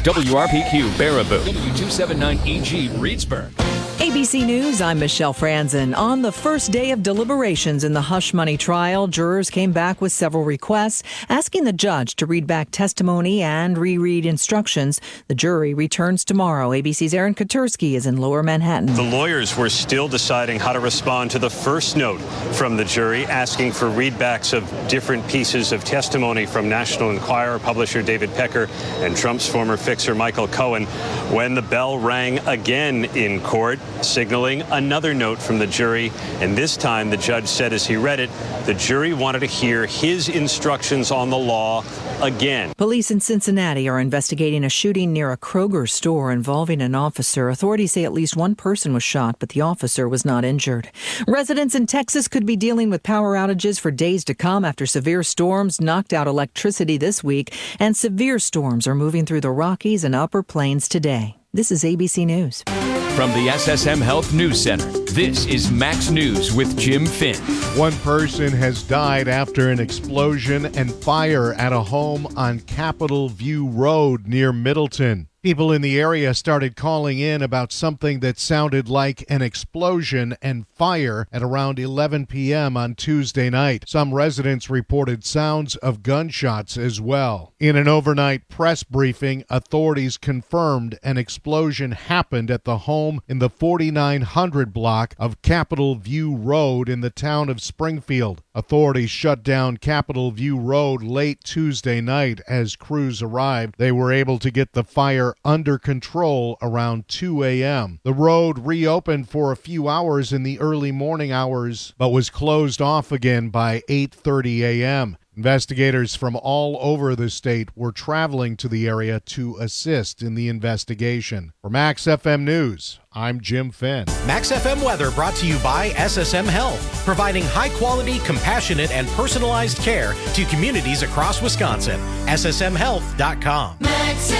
WRPQ Baraboo, W279EG Reedsburg. ABC News, I'm Michelle Franzen. On the first day of deliberations in the hush money trial, jurors came back with several requests, asking the judge to read back testimony and reread instructions. The jury returns tomorrow. ABC's Aaron Katursky is in Lower Manhattan. The lawyers were still deciding how to respond to the first note from the jury, asking for readbacks of different pieces of testimony from National Enquirer publisher David Pecker and Trump's former fixer Michael Cohen, when the bell rang again in court, signaling another note from the jury. And this time, the judge said as he read it, the jury wanted to hear his instructions on the law again. Police in Cincinnati are investigating a shooting near a Kroger store involving an officer. Authorities say at least one person was shot, but the officer was not injured. Residents in Texas could be dealing with power outages for days to come after severe storms knocked out electricity this week, and severe storms are moving through the Rockies and Upper Plains today. This is ABC News. From the SSM Health News Center, this is Max News with Jim Finn. One person has died after an explosion and fire at a home on Capitol View Road near Middleton. People in the area started calling in about something that sounded like an explosion and fire at around 11 p.m. on Tuesday night. Some residents reported sounds of gunshots as well. In an overnight press briefing, authorities confirmed an explosion happened at the home in the 4900 block of Capitol View Road in the town of Springfield. Authorities shut down Capitol View Road late Tuesday night as crews arrived. They were able to get the fire under control around 2 a.m. The road reopened for a few hours in the early morning hours, but was closed off again by 8:30 a.m. Investigators from all over the state were traveling to the area to assist in the investigation. For Max FM News, I'm Jim Finn. Max FM weather brought to you by SSM Health, providing high-quality, compassionate, and personalized care to communities across Wisconsin. SSMHealth.com. Max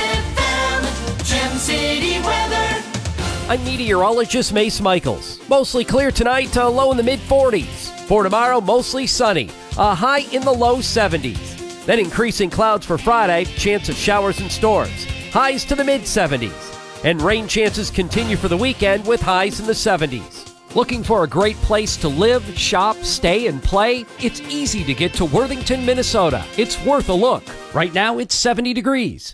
FM, Gem City weather. I'm meteorologist Mace Michaels. Mostly clear tonight, low in the mid-40s. For tomorrow, mostly sunny, a high in the low 70s. Then increasing clouds for Friday, chance of showers and storms, highs to the mid-70s. And rain chances continue for the weekend with highs in the 70s. Looking for a great place to live, shop, stay, and play? It's easy to get to Worthington, Minnesota. It's worth a look. Right now, it's 70 degrees.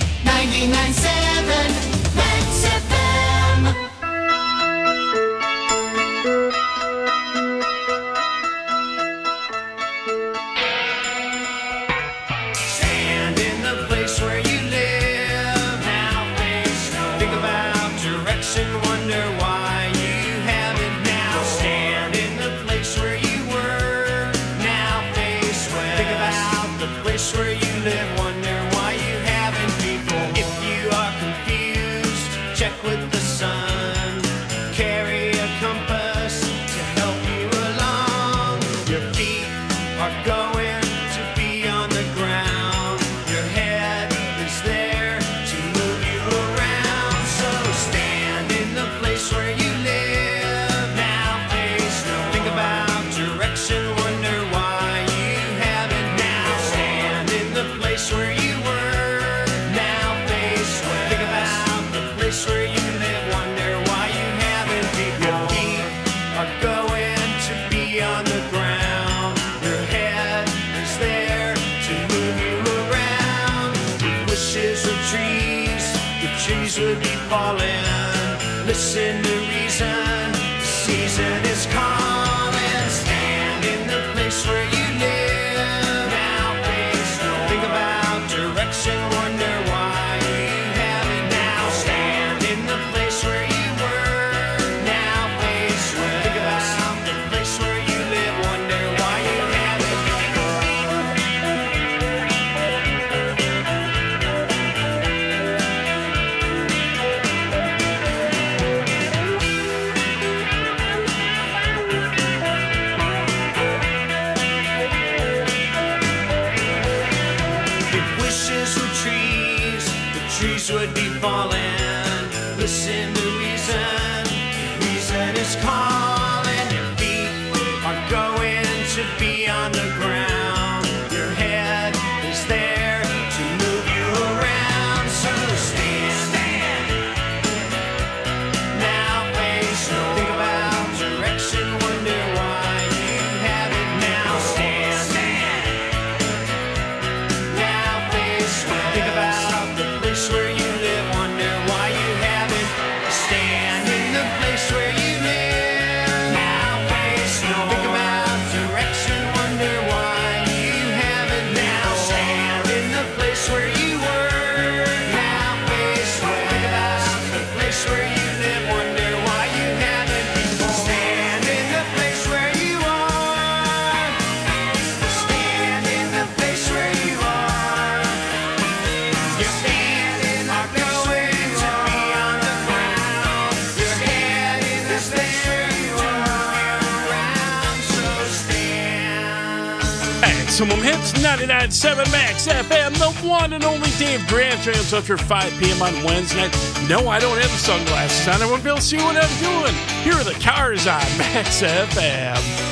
99.7 Max FM. Stand in the place where you live. Now face home. Think about direction, wonder why you haven't now. Stand in the place where you were. Now face west. Think about the place where you live, wonder why you haven't before. If you are confused, check with the sun. Carry a compass to help you along. Your feet are going to be on the ground. Your head is there to move you around. So stand in the place where you live. Now face no. Think about direction, wonder why you haven't now. Stand in the place where you were. Now face west. Think about the place where you live, wonder why you haven't before. Your feet are going to be on the ground. Your head is there to move you around. With wishes of trees, the trees would be falling. Listen to reason, the season is calling. Stand in the place where you live. Now face no. Think about direction, wonder why you haven't now. Stand in the place where you were. Now face west. Think about the place where you live, wonder why you haven't If wishes were trees, the trees would be falling. Listen to reason, reason is calling. Your feet are going to be on the ground. Your head is there to move you around. So stand Maximum Hits 99.7 Max FM, the one and only Dave Grant jams after 5 p.m. on Wednesday night. No, I don't have the sunglasses on. I won't be able to see what I'm doing. Here are the Cars on Max FM.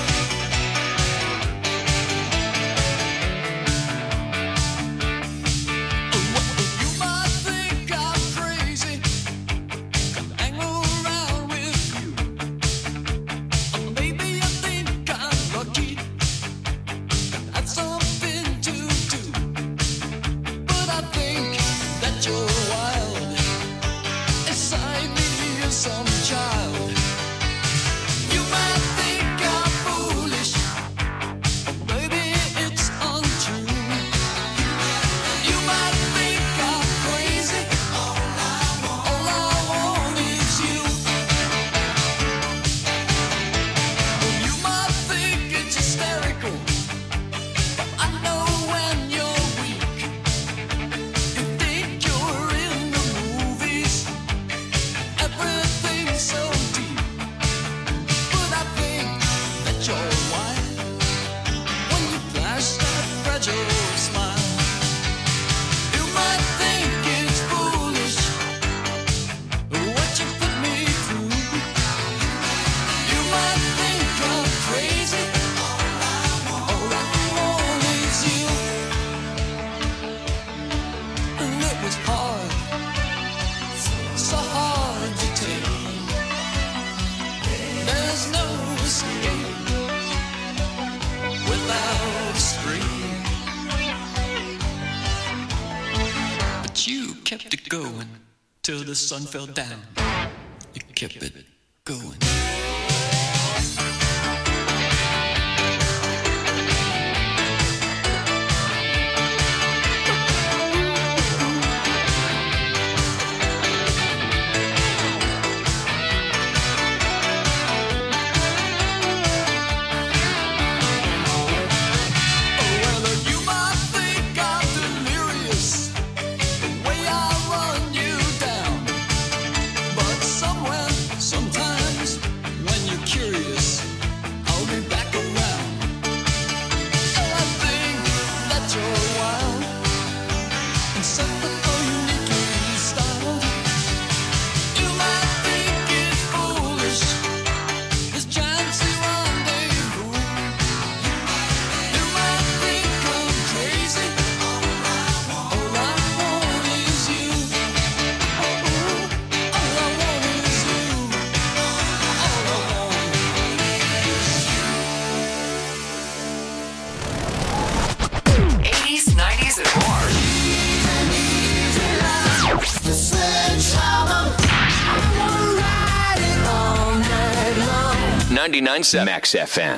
Till the sun fell down, you kept it going. The Sledgehammer. 99.7 Max FM.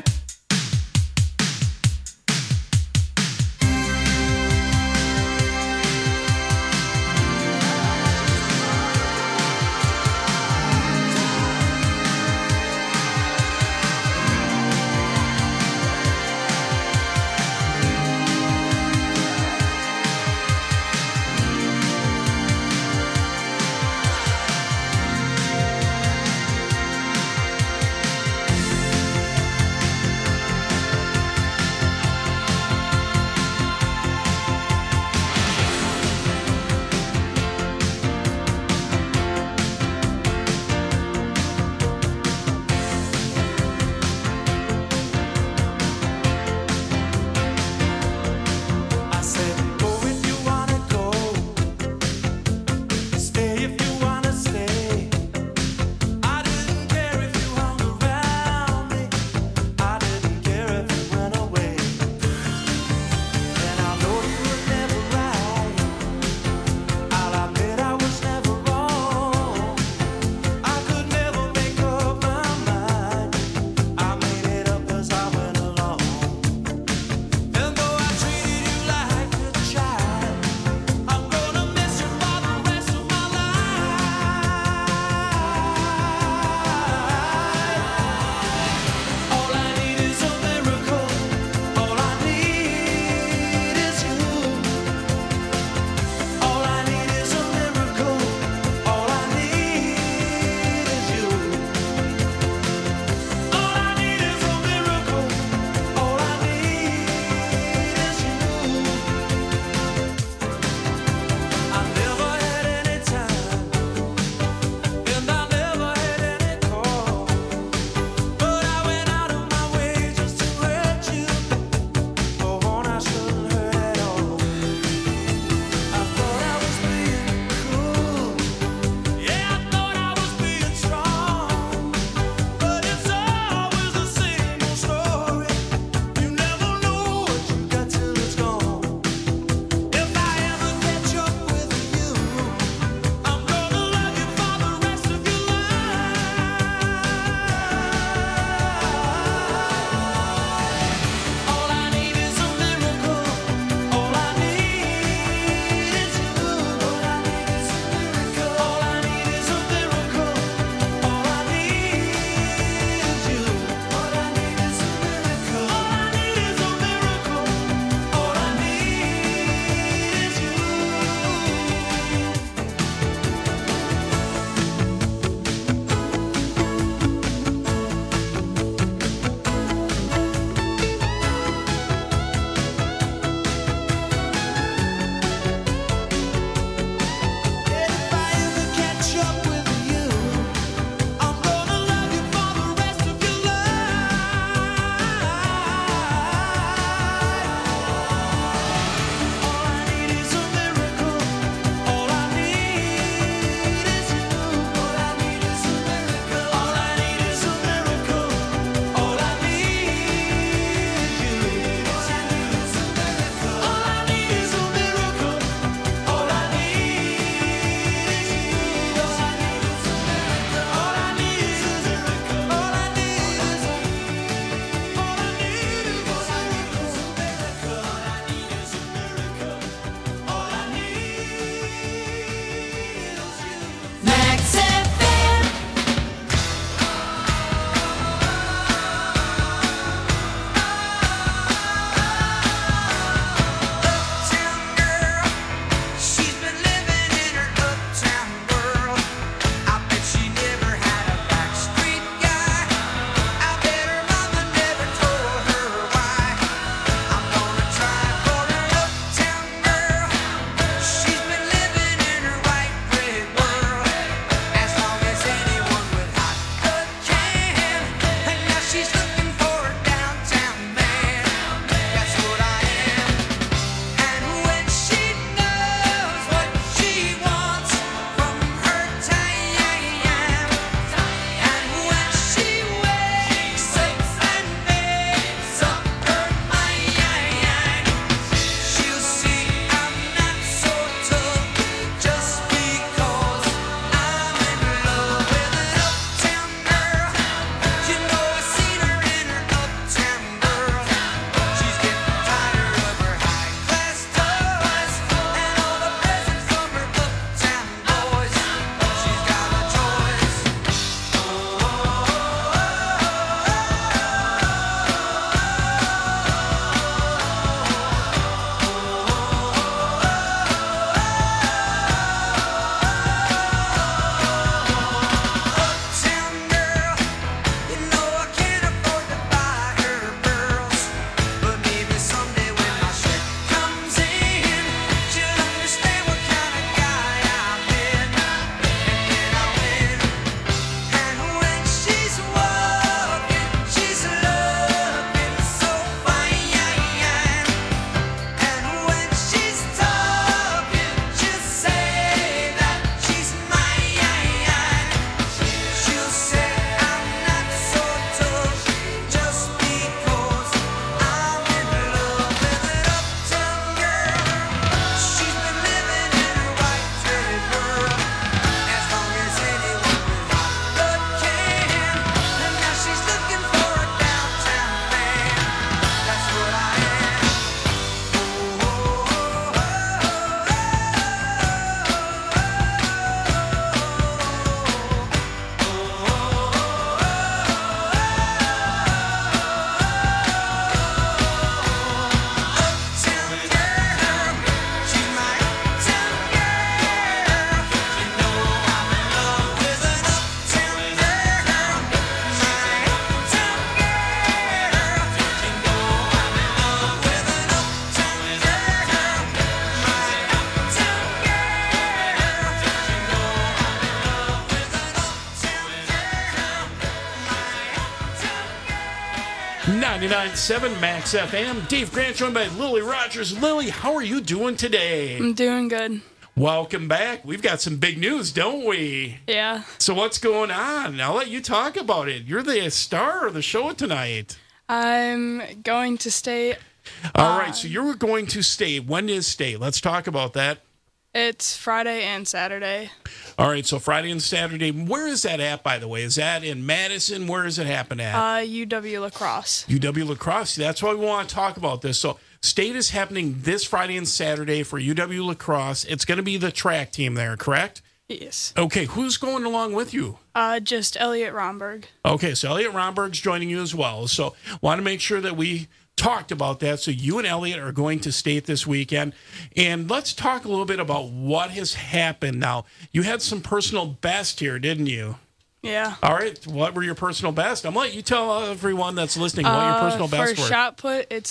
99.7 Max FM. Dave Grant joined by Lily Rogers. Lily, how are you doing today? I'm doing good. Welcome back. We've got some big news, don't we? Yeah. So what's going on? I'll let you talk about it. You're the star of the show tonight. I'm going to state. All right, so you're going to state. When is state? Let's talk about that. It's Friday and Saturday. All right, so Friday and Saturday. Where is that at, by the way? Is that in Madison? Where does it happen at? UW La Crosse. UW La Crosse. That's why we want to talk about this. So state is happening this Friday and Saturday for UW La Crosse. It's going to be the track team there, correct? Yes. Okay, who's going along with you? Just Elliot Romberg. Okay, so Elliot Romberg's joining you as well. So want to make sure that we talked about that. So you and Elliot are going to state this weekend. And let's talk a little bit about what has happened now. You had some personal best here, didn't you? Yeah. All right. What were your personal best? I'm going to let you tell everyone that's listening what your personal best for were. For shot put, it's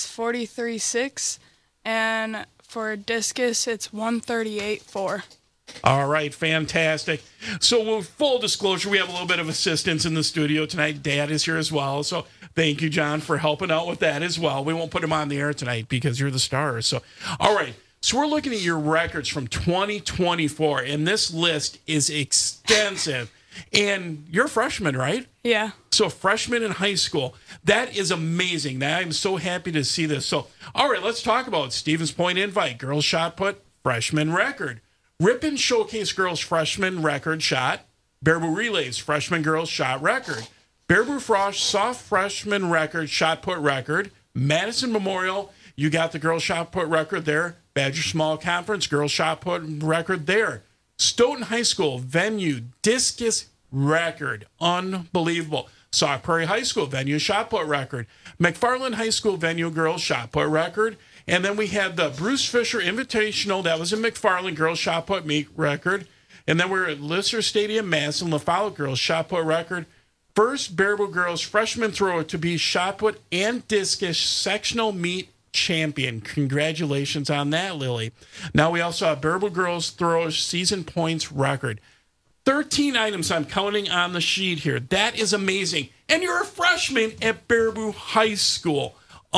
43.6. And for discus, it's 138.4. All right, fantastic. So, full disclosure, we have a little bit of assistance in the studio tonight. Dad is here as well. So, thank you, John, for helping out with that as well. We won't put him on the air tonight because you're the star. So, all right. So, we're looking at your records from 2024, and this list is extensive. And you're a freshman, right? Yeah. So, freshman in high school. That is amazing. I'm so happy to see this. So, all right, let's talk about Stevens Point Invite, girls shot put, freshman record. Ripon Showcase Girls Freshman Record Shot. Baraboo Relays Freshman Girls Shot Record. Baraboo Frosh Soft Freshman Record Shot Put Record. Madison Memorial, you got the Girls Shot Put Record there. Badger Small Conference Girls Shot Put Record there. Stoughton High School Venue Discus Record. Unbelievable. Sauk Prairie High School Venue Shot Put Record. McFarland High School Venue Girls Shot Put Record. And then we had the Bruce Fisher Invitational. That was in McFarland Girls Shot Put Meet Record. And then we're at Lister Stadium, Madison, LaFollette Girls Shot Put Record. First Baraboo Girls Freshman Thrower to be Shot Put and Discus Sectional Meet Champion. Congratulations on that, Lily. Now we also have Baraboo Girls Throwers Season Points Record. 13 items I'm counting on the sheet here. That is amazing. And you're a freshman at Baraboo High School.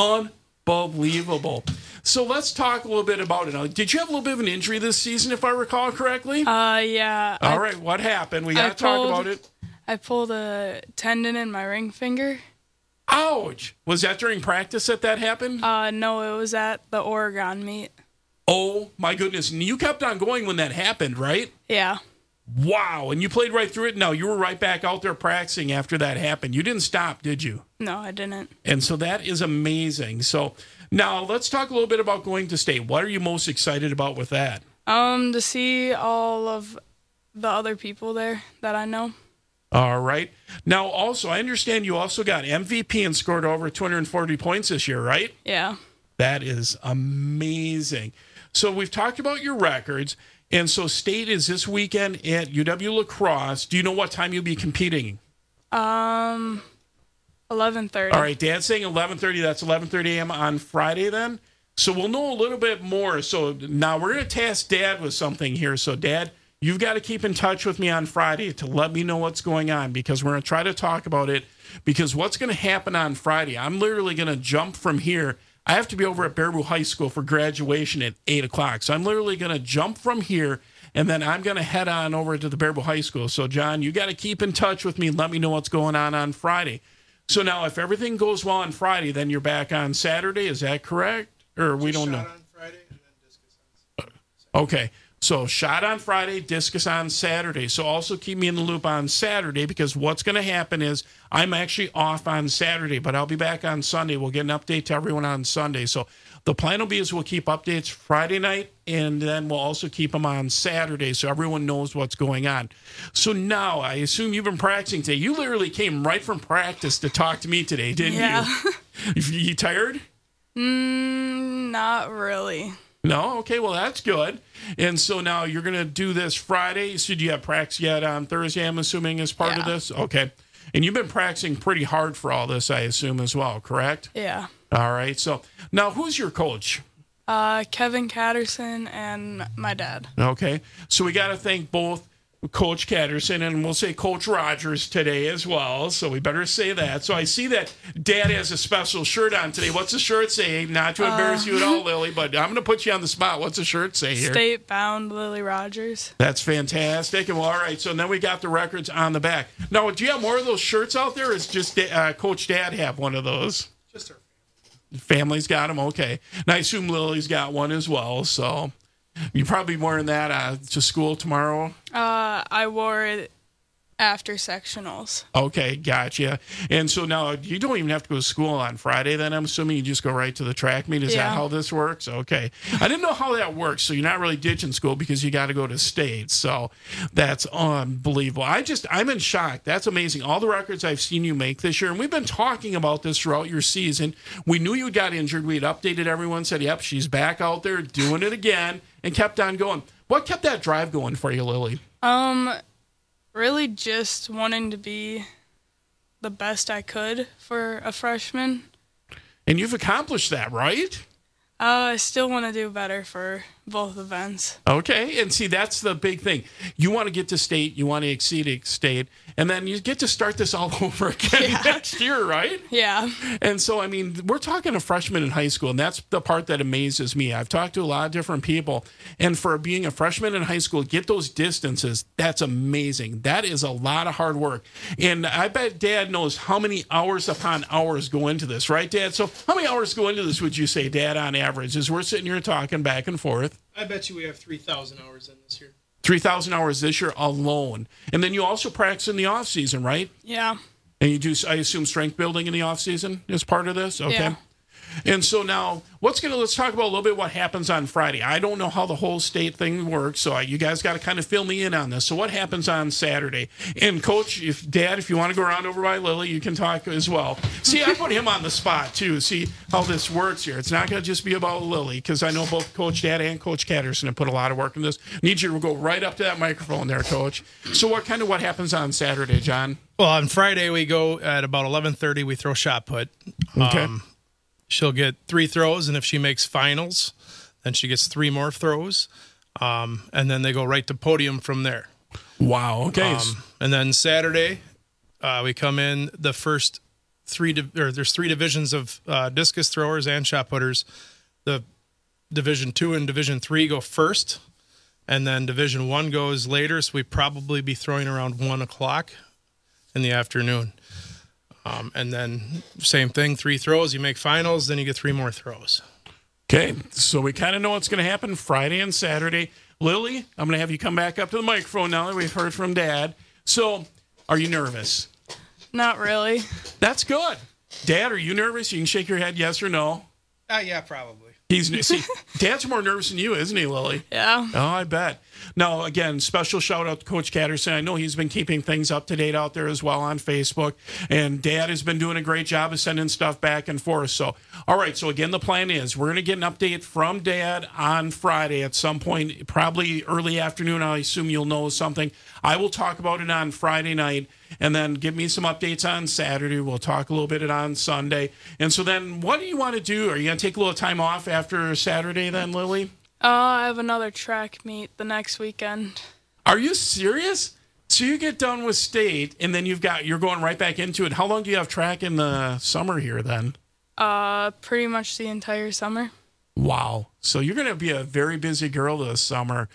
Unbelievable. So let's talk a little bit about it. Now, did you have a little bit of an injury this season, if I recall correctly? Yeah. All right, what happened? We got to talk about it. I pulled a tendon in my ring finger. Ouch. Was that during practice that happened? No, it was at the Oregon meet. Oh, my goodness. And you kept on going when that happened, right? Yeah. Wow. And you played right through it? No, you were right back out there practicing after that happened. You didn't stop, did you? No, I didn't. And so that is amazing. So now let's talk a little bit about going to state. What are you most excited about with that? To see all of the other people there that I know. All right. Now, also, I understand you also got MVP and scored over 240 points this year, right? Yeah. That is amazing. So we've talked about your records. And so state is this weekend at UW La Crosse. Do you know what time you'll be competing? 11:30. All right, Dad's saying 11:30. That's 11:30 a.m. on Friday then. So we'll know a little bit more. So now we're going to task Dad with something here. So Dad, you've got to keep in touch with me on Friday to let me know what's going on because we're going to try to talk about it because what's going to happen on Friday, I'm literally going to jump from here. I have to be over at Baraboo High School for graduation at 8 o'clock. So I'm literally going to jump from here, and then I'm going to head on over to the Baraboo High School. So, John, you got to keep in touch with me and let me know what's going on Friday. So now if everything goes well on Friday, then you're back on Saturday. Is that correct? Or we don't know? Shot on Friday and then discus on Saturday. Okay. So shot on Friday, discus on Saturday. So also keep me in the loop on Saturday because what's going to happen is I'm actually off on Saturday, but I'll be back on Sunday. We'll get an update to everyone on Sunday. So the plan will be is we'll keep updates Friday night, and then we'll also keep them on Saturday so everyone knows what's going on. So now I assume you've been practicing today. You literally came right from practice to talk to me today, didn't you? You tired? Not really. No? Okay, well, that's good. And so now you're going to do this Friday. So do you have practice yet on Thursday, I'm assuming, as part of this? Okay. And you've been practicing pretty hard for all this, I assume, as well, correct? Yeah. All right. So now who's your coach? Kevin Catterson and my dad. Okay. So we got to thank both Coach Catterson, and we'll say Coach Rogers today as well, so we better say that. So I see that Dad has a special shirt on today. What's the shirt say? Not to embarrass you at all, Lily, but I'm going to put you on the spot. What's the shirt say here? State bound Lily Rogers. That's fantastic. And well, all right, so then we got the records on the back. Now, do you have more of those shirts out there, or is just Coach Dad have one of those? Just her Family's got them? Okay. And I assume Lily's got one as well, so... You're probably wearing that to school tomorrow? I wore it after sectionals. Okay, gotcha. And so now you don't even have to go to school on Friday then, I'm assuming you just go right to the track meet. Is that how this works? Okay. I didn't know how that works. So you're not really ditching school because you got to go to state. So that's unbelievable. I'm in shock. That's amazing. All the records I've seen you make this year, and we've been talking about this throughout your season. We knew you got injured. We had updated everyone, said, yep, she's back out there doing it again, and kept on going. What kept that drive going for you, Lily? Really just wanting to be the best I could for a freshman. And you've accomplished that, right? I still want to do better for both events. Okay, and see, that's the big thing. You want to get to state, you want to exceed state, and then you get to start this all over again next year, right? Yeah. And so, I mean, we're talking a freshman in high school, and that's the part that amazes me. I've talked to a lot of different people, and for being a freshman in high school, get those distances, that's amazing. That is a lot of hard work. And I bet Dad knows how many hours upon hours go into this, right, Dad? So how many hours go into this, would you say, Dad, on average, as we're sitting here talking back and forth? I bet you we have 3,000 hours in this year. 3,000 hours this year alone. And then you also practice in the off season, right? Yeah. And you do, I assume, strength building in the off season is part of this? Okay. Yeah. And so now, let's talk about a little bit what happens on Friday. I don't know how the whole state thing works, so you guys got to kind of fill me in on this. So what happens on Saturday? And Coach, if you want to go around over by Lily, you can talk as well. See, I put him on the spot too. See how this works here. It's not going to just be about Lily, because I know both Coach Dad and Coach Catterson have put a lot of work in this. Need you to go right up to that microphone there, Coach. So what happens on Saturday, John? Well, on Friday we go at about 11:30. We throw shot put. Okay. She'll get 3 throws, and if she makes finals, then she gets 3 more throws, and then they go right to podium from there. Wow. Okay. And then Saturday, we come in the first there's 3 divisions of discus throwers and shot putters. The Division 2 and Division 3 go first, and then Division 1 goes later, so we probably be throwing around 1 o'clock in the afternoon. And then same thing, 3 throws, you make finals, then you get 3 more throws. Okay, so we kind of know what's going to happen Friday and Saturday. Lily, I'm going to have you come back up to the microphone now that we've heard from Dad. So, are you nervous? Not really. That's good. Dad, are you nervous? You can shake your head yes or no. Yeah, probably. See, Dad's more nervous than you, isn't he, Lily? Yeah. Oh, I bet. Now, again, special shout out to Coach Catterson. I know he's been keeping things up to date out there as well on Facebook. And Dad has been doing a great job of sending stuff back and forth. So, all right. So, again, the plan is we're going to get an update from Dad on Friday at some point, probably early afternoon. I assume you'll know something. I will talk about it on Friday night, and then give me some updates on Saturday. We'll talk a little bit on Sunday. And so then what do you want to do? Are you going to take a little time off after Saturday then, Lily? I have another track meet the next weekend. Are you serious? So you get done with state, and then you're going right back into it. How long do you have track in the summer here then? Pretty much the entire summer. Wow. So you're going to be a very busy girl this summer.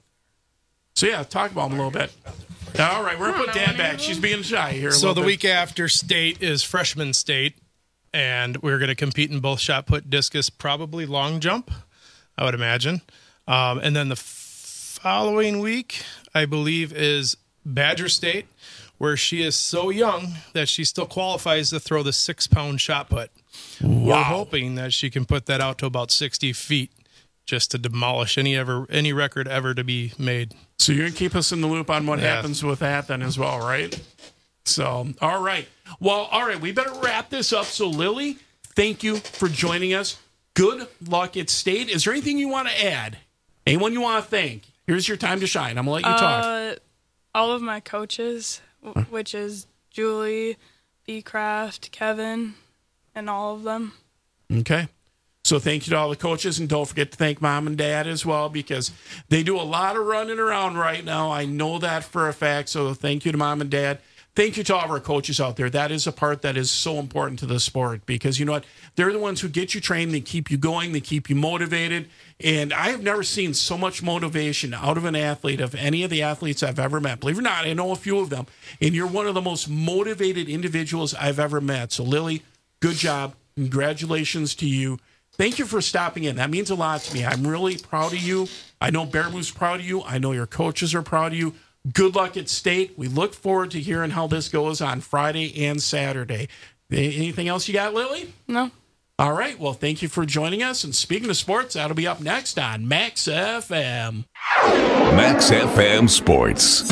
So yeah, talk about them a little bit. All right, we're going to put Dad back. She's being shy here. So the week after state is freshman state, and we're going to compete in both shot put, discus, probably long jump, I would imagine. And then the following week, I believe, is Badger State, where she is so young that she still qualifies to throw the 6-pound shot put. Wow. We're hoping that she can put that out to about 60 feet just to demolish any record ever to be made. So you're going to keep us in the loop on what happens with that then as well, right? So, all right. Well, all right, we better wrap this up. So, Lily, thank you for joining us. Good luck at state. Is there anything you want to add? Anyone you want to thank? Here's your time to shine. I'm going to let you talk. All of my coaches, which is Julie, B. Craft, Kevin, and all of them. Okay. So thank you to all the coaches, and don't forget to thank Mom and Dad as well, because they do a lot of running around right now. I know that for a fact, so thank you to Mom and Dad. Thank you to all of our coaches out there. That is a part that is so important to the sport, because you know what? They're the ones who get you trained, they keep you going, they keep you motivated. And I have never seen so much motivation out of an athlete, of any of the athletes I've ever met. Believe it or not, I know a few of them. And you're one of the most motivated individuals I've ever met. So Lily, good job. Congratulations to you. Thank you for stopping in. That means a lot to me. I'm really proud of you. I know Bearmoo's proud of you. I know your coaches are proud of you. Good luck at state. We look forward to hearing how this goes on Friday and Saturday. Anything else you got, Lily? No. All right. Well, thank you for joining us. And speaking of sports, that'll be up next on Max FM. Max FM Sports.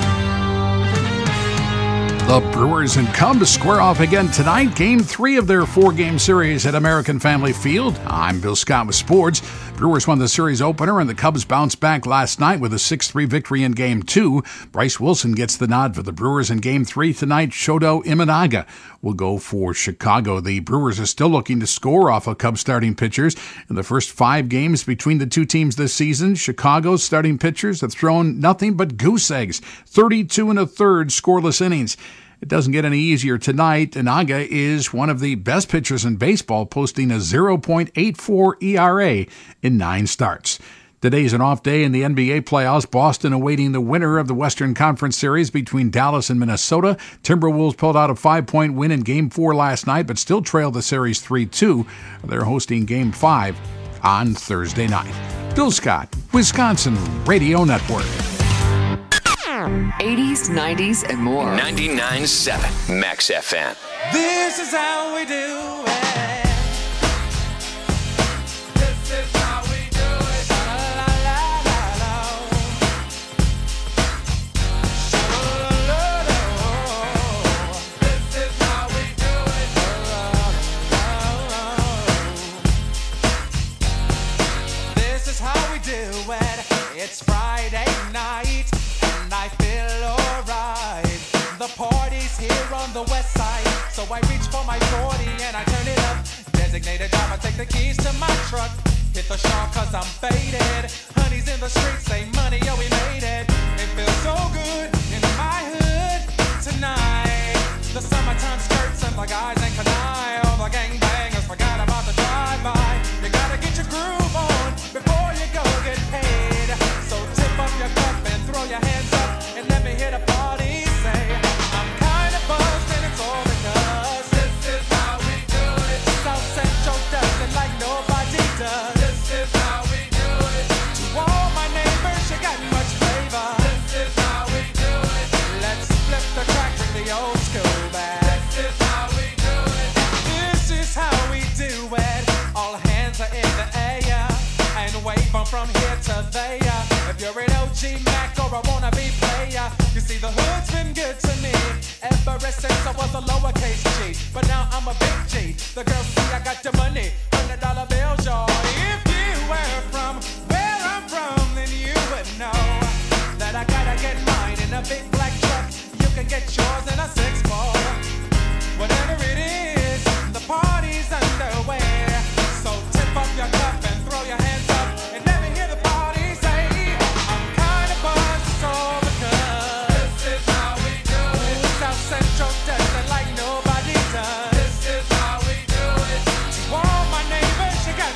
The Brewers and Cubs square off again tonight. Game 3 of their 4-game series at American Family Field. I'm Bill Scott with sports. Brewers won the series opener, and the Cubs bounced back last night with a 6-3 victory in Game 2. Bryce Wilson gets the nod for the Brewers in Game 3 tonight. Shoto Imanaga will go for Chicago. The Brewers are still looking to score off of Cubs starting pitchers. In the first 5 games between the two teams this season, Chicago's starting pitchers have thrown nothing but goose eggs. 32 1/3 scoreless innings. It doesn't get any easier tonight. Inaga is one of the best pitchers in baseball, posting a 0.84 ERA in 9 starts. Today's an off day in the NBA playoffs. Boston awaiting the winner of the Western Conference Series between Dallas and Minnesota. Timberwolves pulled out a 5-point win in Game 4 last night, but still trailed the series 3-2. They're hosting Game 5 on Thursday night. Bill Scott, Wisconsin Radio Network. 80s, 90s, and more. 99.7 Max FM. This is how we do it. This is how we do it. La la la la la. This is how we do it. This is how we do it. It's Friday night. I feel alright. The party's here on the west side, so I reach for my 40 and I turn it up. Designated driver, take the keys to my truck. Hit the shop cause I'm faded. Honey's in the streets, say money, yo, we made it. It feels so good in my hood tonight. The summertime skirts and the guys ain't canine. All the gangbangers forgot about the drive-by. You gotta get your groove on before you go get paid. So tip up your cup and throw your hands up. And let me hear the party say, I'm kinda buzzed and it's all because this is how we do it. South Central does it like nobody does. This is how we do it. To all my neighbors, you got much flavor. This is how we do it. Let's flip the crack, bring the old school back. This is how we do it. This is how we do it. All hands are in the air and wave from here to there. If you're an OG Mac or a wannabe player, you see the hood's been good to me ever since I was a lowercase G. But now I'm a big G. The girls see I got the money, $100 bills, y'all. If you were from where I'm from, then you would know that I gotta get mine in a big black truck. You can get yours in a 6-4. Whatever it is, the party's underway. So tip up your cup and throw your hands up and let me hear the party say, I'm kinda buzzed, it's all because this is how we do it. South Central does it like nobody does. This is how we do it. To all my neighbors, you got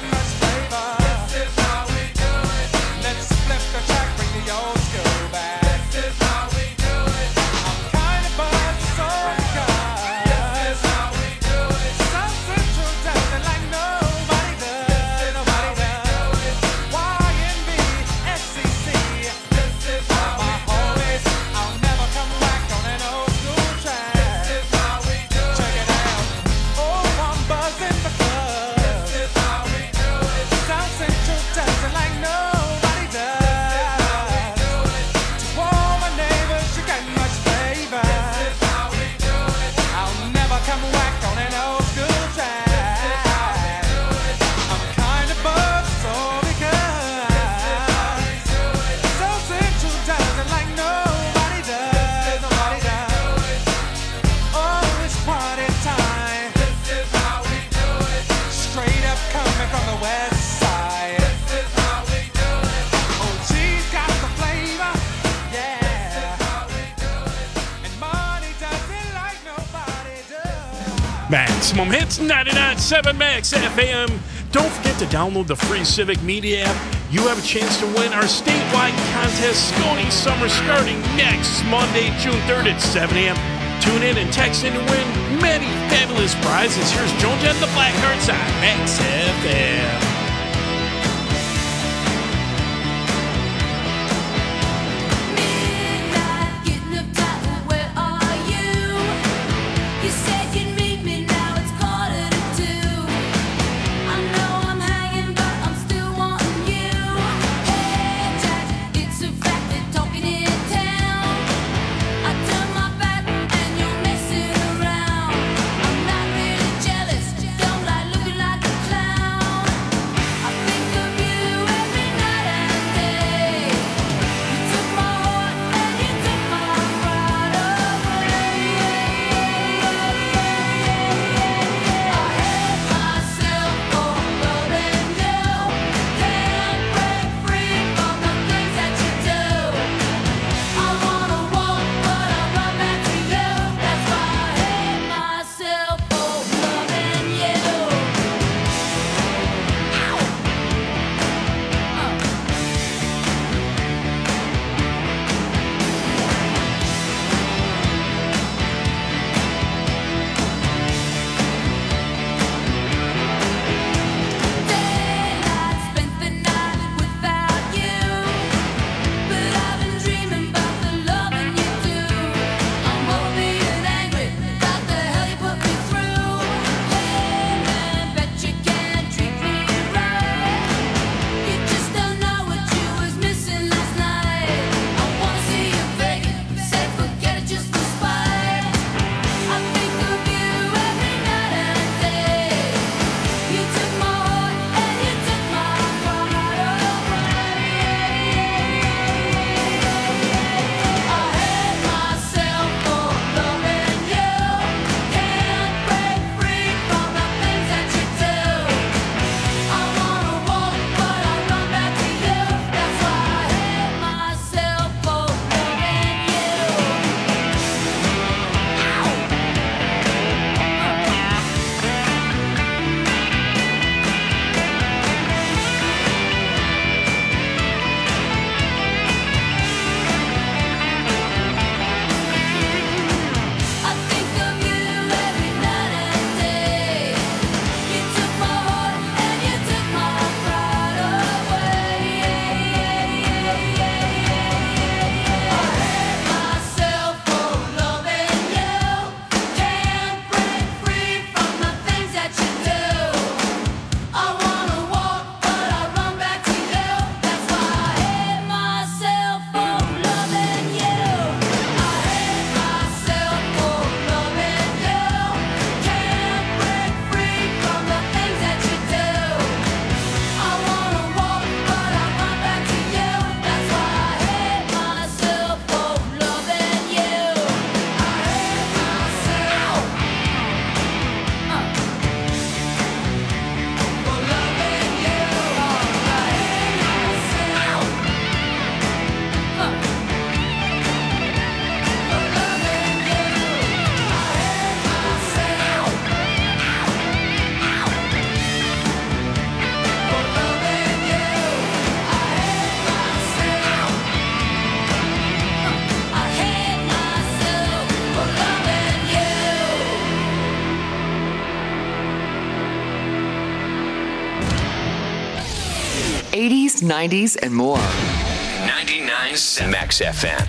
Maximum Hits 99.7 Max FM. Don't forget to download the free Civic Media app. You have a chance to win our statewide contest, Scone Summer, starting next Monday, June 3rd at 7 a.m. Tune in and text in to win many fabulous prizes. Here's Joan Jett and the Blackhearts on Max FM. '80s, '90s, and more. 99.7 Max FM.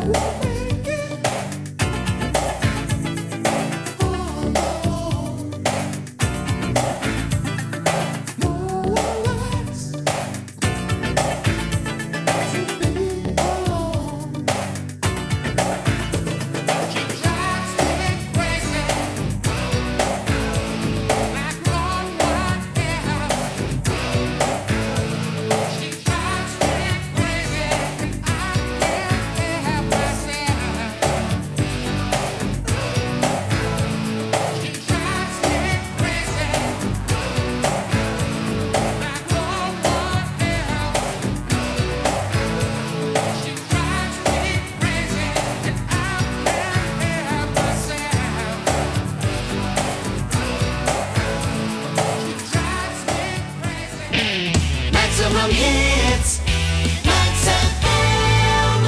Maximum hits. Max FM.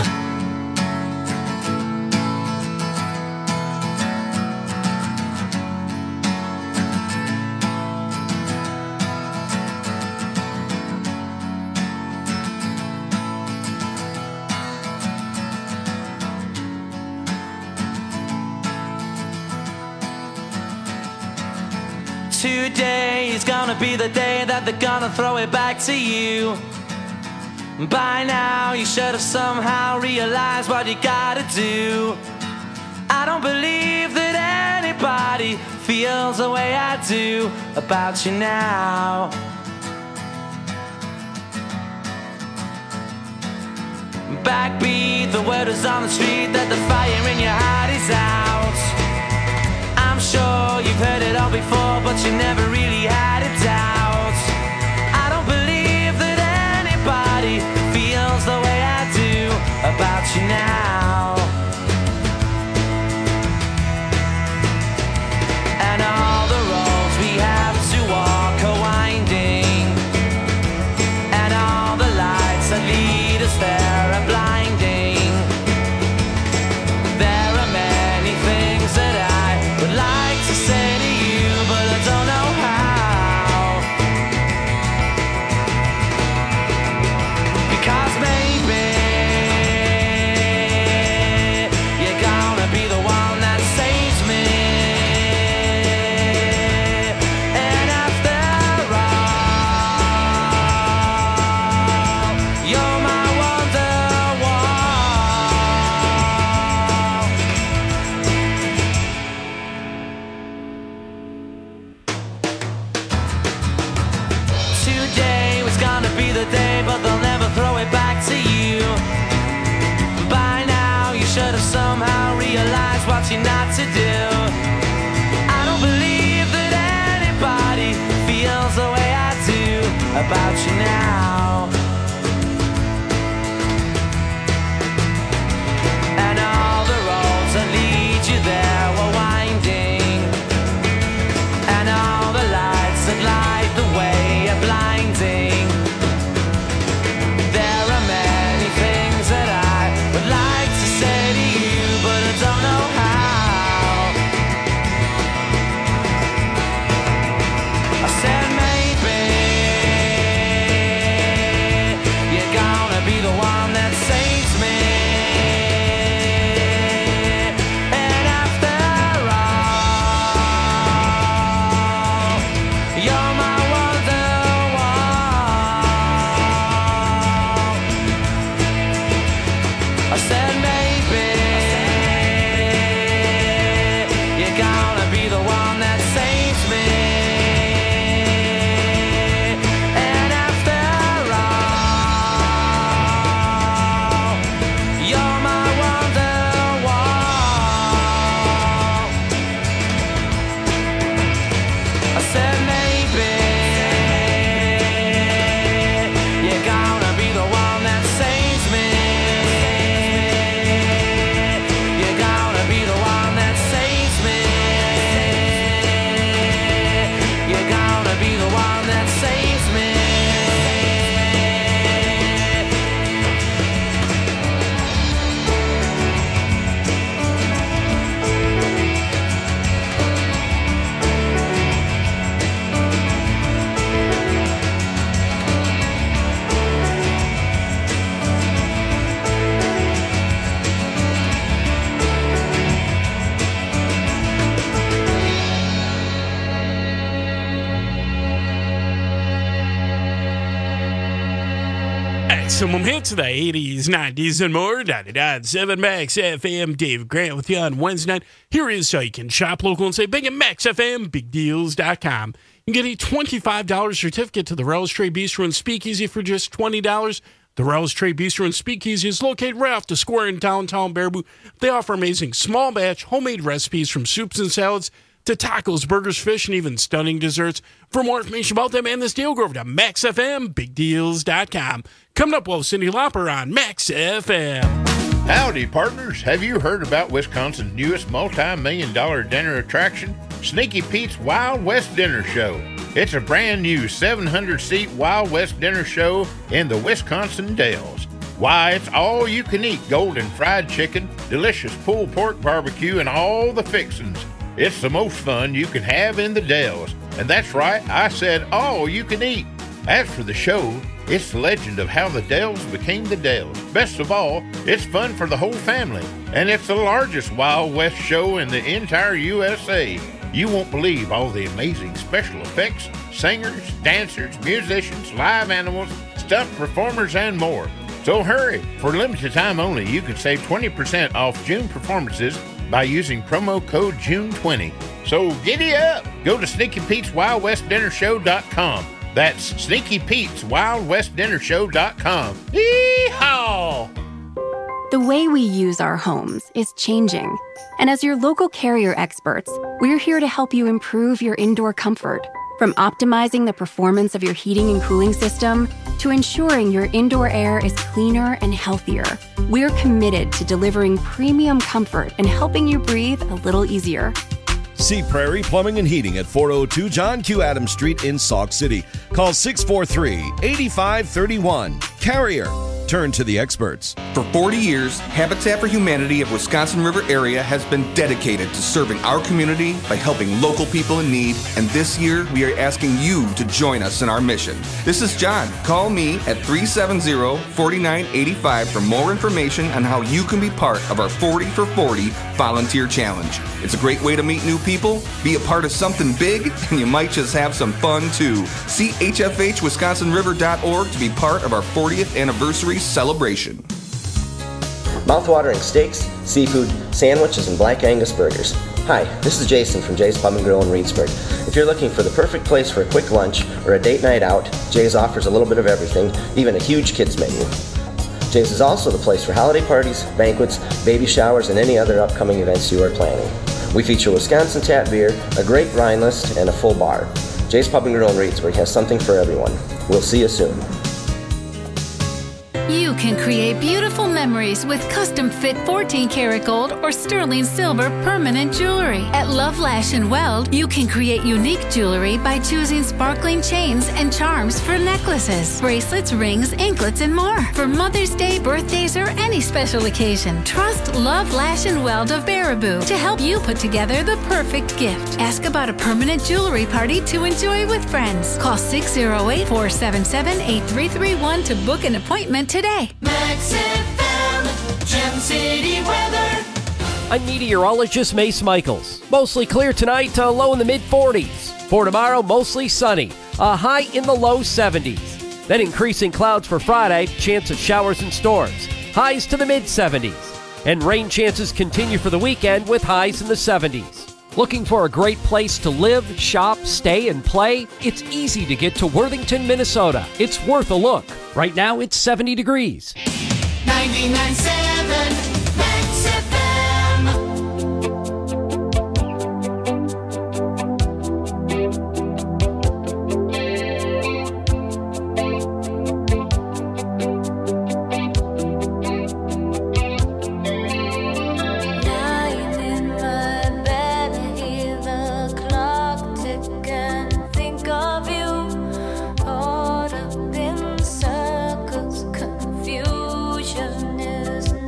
Today is gonna be the day that they're gonna throw it back to you. By now you should have somehow realized what you gotta do. I don't believe that anybody feels the way I do about you now. Backbeat, the word is on the street that the fire in your heart is out. I'm sure you've heard it all before, but you never really had a doubt. I don't believe that anybody feels the way I do about you now. And all the roads we have to walk are winding, and all the lights that lead us there are blinding. There are many things that I would like to say to you, but I don't know how. Because maybe you're gonna be the one that saves me. And after all, you're my Wonderwall. Today was gonna be the day, but they'll never throw it back to you. By now you should have somehow realized what you're not to do. I don't believe that anybody feels the way I do about you now. And all the roads that lead you there were winding, and all the lights that light the way are blinding. There are many things that I would like to say to you, but I don't know how. I said maybe you're gonna be the one that saves me. And after all, you're my Wonderwall. I said maybe you're gonna be the one that saves me. And after all, you're my Wonderwall. I said maybe you're gonna be the one that saves me. Maximum hits of the 80s, 90s, and more. 99.7 Max FM. Dave Grant with you on Wednesday night. Here is how you can shop local and say big at Max FM, bigdeals.com. You can get a $25 certificate to the Rell's Trade Bistro and Speakeasy for just $20. The Rell's Trade Bistro and Speakeasy is located right off the square in downtown Baraboo. They offer amazing small batch homemade recipes from soups and salads to tacos, burgers, fish, and even stunning desserts. For more information about them and this deal, go over to MaxFMBigDeals.com. Coming up, Cindy Lauper on Max FM. Howdy, partners. Have you heard about Wisconsin's newest multi-million-dollar dinner attraction? Sneaky Pete's Wild West Dinner Show. It's a brand new 700-seat Wild West dinner show in the Wisconsin Dells. Why, it's all you can eat golden fried chicken, delicious pulled pork barbecue, and all the fixins'. It's the most fun you can have in the Dells. And that's right, I said all you can eat. As for the show, it's the legend of how the Dells became the Dells. Best of all, it's fun for the whole family. And it's the largest Wild West show in the entire USA. You won't believe all the amazing special effects, singers, dancers, musicians, live animals, stuffed performers, and more. So hurry! For limited time only, you can save 20% off June performances by using promo code June20. So giddy up! Go to SneakyPete'sWildWestDinnerShow.com. That's SneakyPete'sWildWestDinnerShow.com. Yee-haw! The way we use our homes is changing. And as your local Carrier experts, we're here to help you improve your indoor comfort. From optimizing the performance of your heating and cooling system to ensuring your indoor air is cleaner and healthier, we're committed to delivering premium comfort and helping you breathe a little easier. See Prairie Plumbing and Heating at 402 John Q. Adams Street in Sauk City. Call 643-8531. Carrier. Turn to the experts. For 40 years, Habitat for Humanity of Wisconsin River area has been dedicated to serving our community by helping local people in need, and this year we are asking you to join us in our mission. This is John. Call me at 370-4985 for more information on how you can be part of our 40 for 40 volunteer challenge. It's a great way to meet new people, be a part of something big, and you might just have some fun too. See hfhwisconsinriver.org to be part of our 40th anniversary celebration. Mouthwatering steaks, seafood, sandwiches, and Black Angus burgers. Hi, this is Jason from Jay's Pub and Grill in Reedsburg. If you're looking for the perfect place for a quick lunch or a date night out, Jay's offers a little bit of everything, even a huge kids menu. Jay's is also the place for holiday parties, banquets, baby showers, and any other upcoming events you are planning. We feature Wisconsin tap beer, a great wine list, and a full bar. Jay's Pub and Grill in Reedsburg has something for everyone. We'll see you soon. You can create beautiful memories with custom fit 14 karat gold or sterling silver permanent jewelry. At Love Lash and Weld, you can create unique jewelry by choosing sparkling chains and charms for necklaces, bracelets, rings, anklets, and more. For Mother's Day, birthdays, or any special occasion, trust Love Lash and Weld of Baraboo to help you put together the perfect gift. Ask about a permanent jewelry party to enjoy with friends. Call 608-477-8331 to book an appointment today. Max FM, Gem City weather. I'm meteorologist Mace Michaels. Mostly clear tonight, low in the mid-40s. For tomorrow, mostly sunny, a high in the low 70s. Then increasing clouds for Friday, chance of showers and storms, highs to the mid-70s. And rain chances continue for the weekend with highs in the 70s. Looking for a great place to live, shop, stay, and play? It's easy to get to Worthington, Minnesota. It's worth a look. Right now, it's 70 degrees. 99.7 Max FM. Lying in my bed, hear the clock tick and think of you. Caught up in circles, confusion is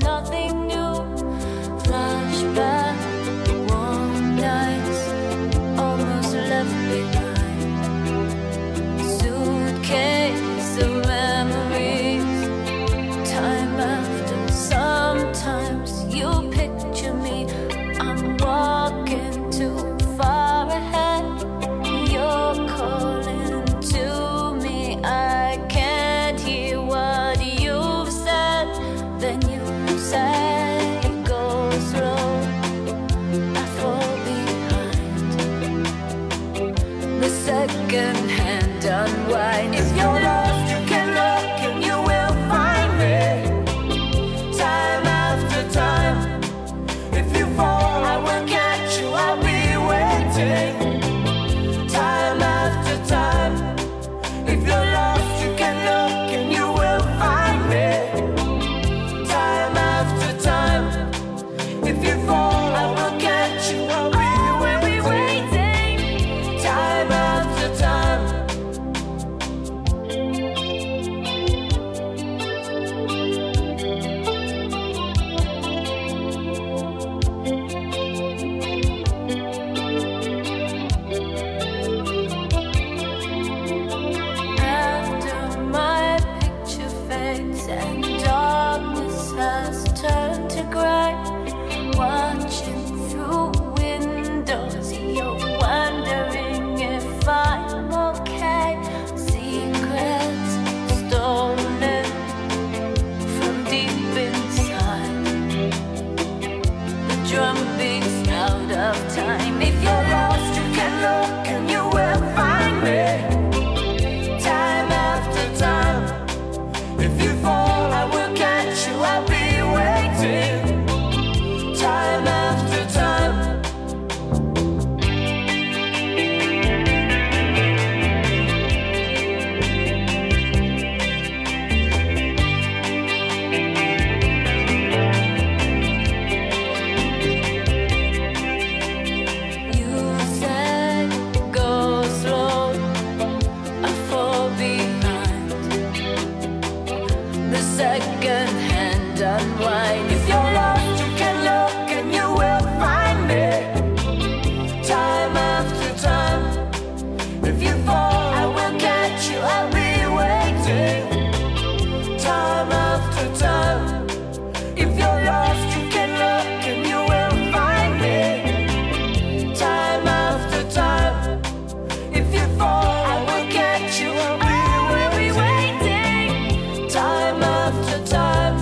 unwind. If you're lost, you can look and you will find me. Time after time. If you fall, I will catch you. I'll be waiting. Time after time. If you're lost, you can look and you will find me. Time after time. If you fall, I will catch you. I'll be waiting. Time after time.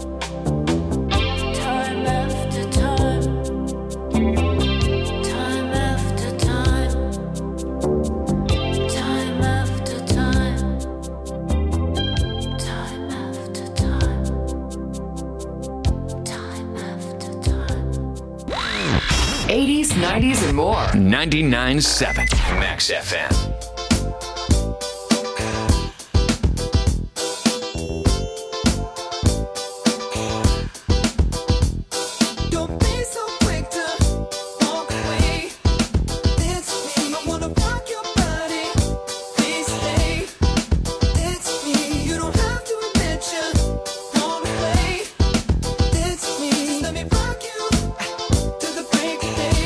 Time after time. Time after time. Time after time. Time after time. Time after time. 80s, 90s, and more. 99.7 Max FM. Don't be so quick to walk away. It's me. I wanna rock your body. Please stay. It's me. You don't have to admit you want away. It's me. Just let me rock you to the break of day.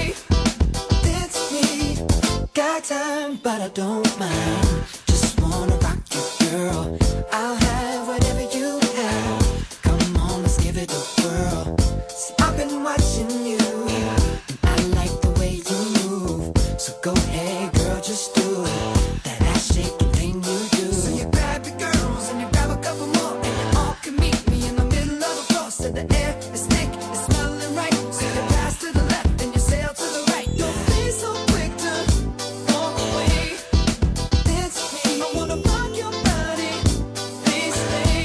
It's me. Got time, but I don't mind. Just wanna rock you, girl. I'll have whatever you have. Come on, let's give it a whirl. See, I've been watching you, and I like the way you move. So go ahead, girl, just do it. That ass shaking thing you do. So you grab your girls and you grab a couple more, and you all can meet me in the middle of the floor. So the air is thick, it's smelling right. So you pass to the left and you sail to the right. Don't be so quick to walk away. It's me. I wanna rock your body. Please stay.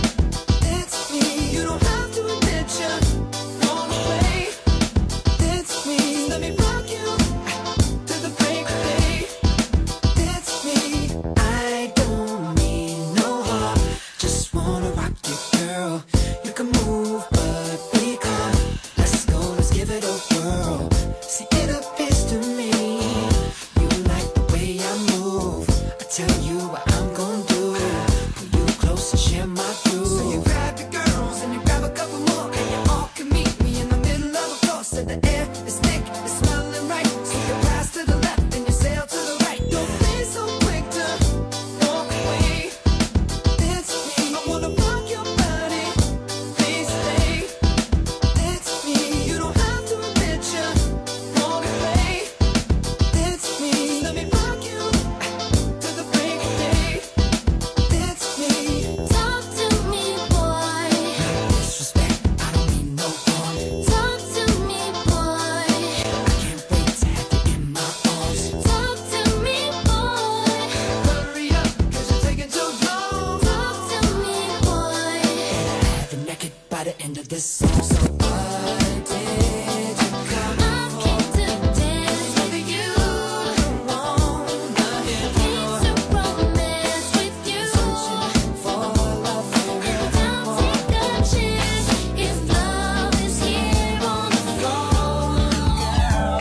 It's me. You don't have to admit you want away. It's me. Let me rock you to the break of day. It's me. I don't mean no harm. Just wanna rock you, girl. You can move, but be calm. Let's go, let's give it a whirl. See, it appears to me you like the way I move. I tell you what I'm gonna do. Pull you close and share my groove. So you grab your girls and you grab a couple more, and you all can meet me in the middle of the floor. So the air is thick, it's smelling right. So you pass to the left and you sail to the right. Don't be so quick to walk away. It's me. I wanna rock your body. Please stay. It's me. You don't have to admit you want away. It's me. Let me rock you to the break of day. It's me. Talk to me, boy. No disrespect, I don't mean no harm. Talk to me, boy. I can't wait to have you in my arms. Talk to me, boy. Hurry up, 'cause you're taking too long. Talk to me, boy. Gonna have you naked by the end of this song. So what did you come for? I'm keen to dance with you. Wanna hear more. Keen to romance with you. Searching for love for real. Don't take a chance if love is here on the floor, girl.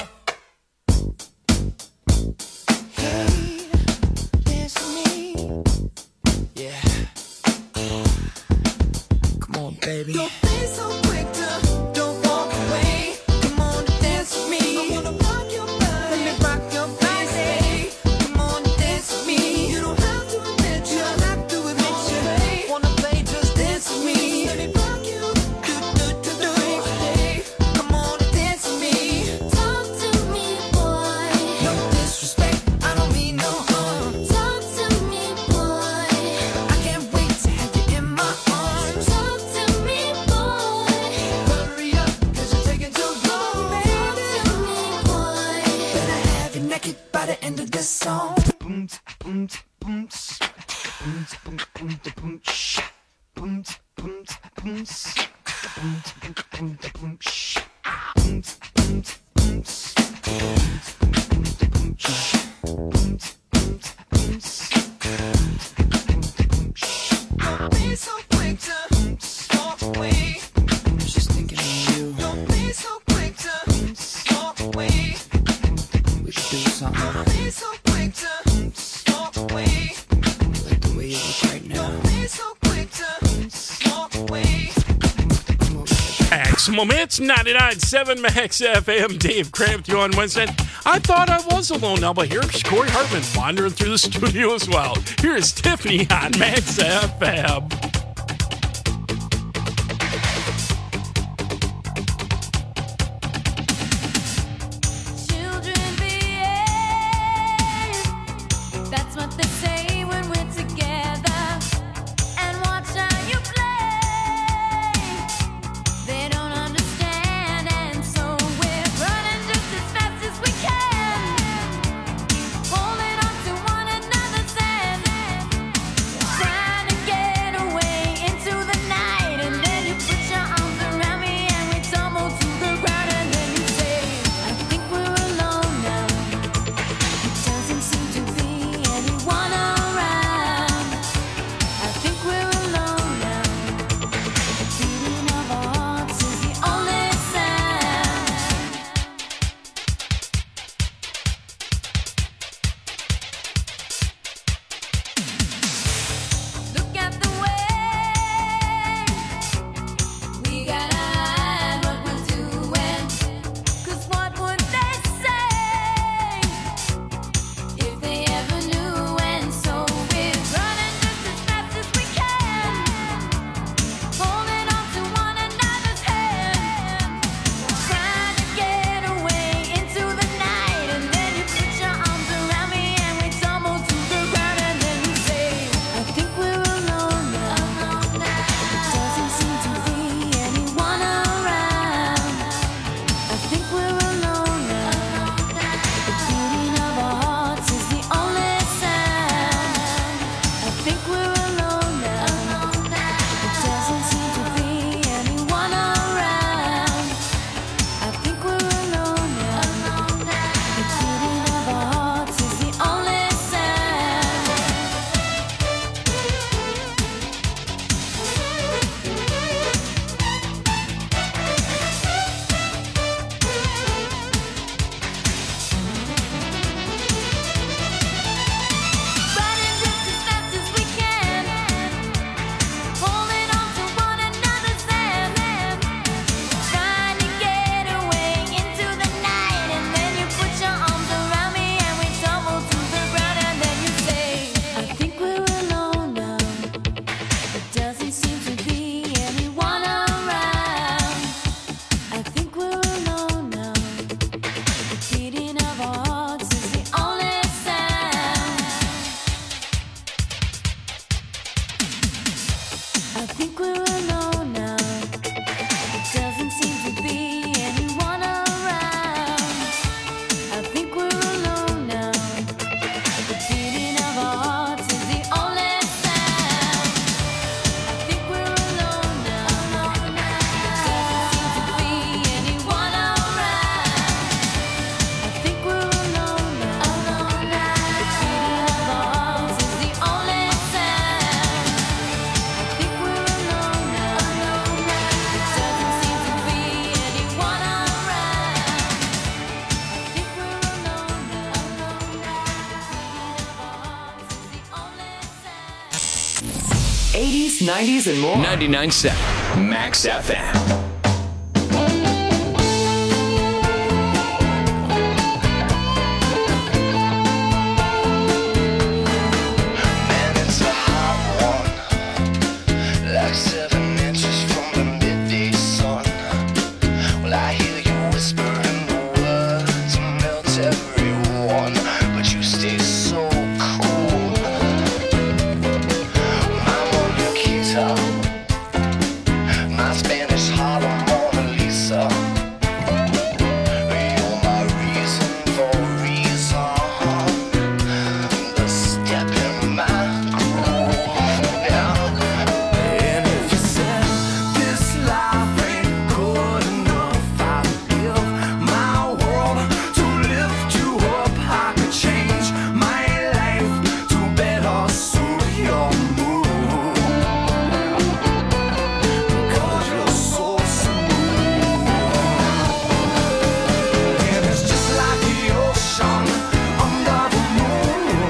Hey, dance with me. Yeah. Come on, baby. Don't be so quick to don't walk away. Come on, dance with me. I wanna rock your body. Let me rock your body. Come on, dance with me. You don't have to admit you. Don't have to admit you. Wanna play, just dance with me. Let me rock you. Do. Come on, dance with me. Talk to me, boy. No disrespect, I don't mean no harm. Talk to me, boy. I can't wait to have you in my arms. Talk to me, boy. Hurry up, 'cause you're taking too long. Talk to me, boy. Better have you naked by the end of this song. Boom, boom, boom, boom, boom, boom, boom, shh. Boom, boom, boom, boom, boom, boom, shh. Boom, boom, boom, boom, shh. Boom, boom, boom, don't be so quick to walk away. Just thinking of you. Don't be so quick to walk away. We should do something. Don't be so quick to walk away. Like the way you look right now. Don't be so quick to walk away. Come Maximum Hits, 99.7 Max FM. Dave Graham with you on Wednesday. I thought I was alone now, but here's Corey Hartman wandering through the studio as well. Here's Tiffany on Max FM. Children behave. That's what they say when we're together. And watch how you play. They don't understand, and so we're running just as fast as we can, holding on to one another's hand, trying to get away into the night. And then you put your arms around me and we tumble to the ground. And then you say, I think we're alone now. It doesn't seem to be anyone around. I think we're alone now. The beating of our hearts is the only sound. Look at the way we gotta hide what we're doing. 'Cause what would they say if they ever knew? And so we're running just as fast as we can, holding on to one another's hand, trying to get away into the night. And then you put your arms around me and we tumble to the ground. And then you say, I think we're alone now. It doesn't seem to be anyone around. I think we're alone now. The beating of our hearts is the only sound. I think we're alone now. It doesn't seem to be anyone around. I think we're alone now. The beating of our hearts is the only sound. Running just as fast as we can, holding on to one another's hand, trying to get away into the night. And then you put your arms around me and we tumble to the ground. And then you say, I think we're alone now. It doesn't seem to be anyone around. I think we're alone now. The beating of our hearts is the only sound. I think we're alone now. It doesn't seem to be anyone around. I think we're alone now. The beating of our hearts is the only sound. I think we're alone now. It doesn't seem to be anyone around. I think we're alone now. The beating of our hearts is the only sound. I think we're alone now. It doesn't seem to be anyone around. I think we're alone now. The beating of our hearts is the only sound. 80s, 90s, and more. 99.7 Max FM.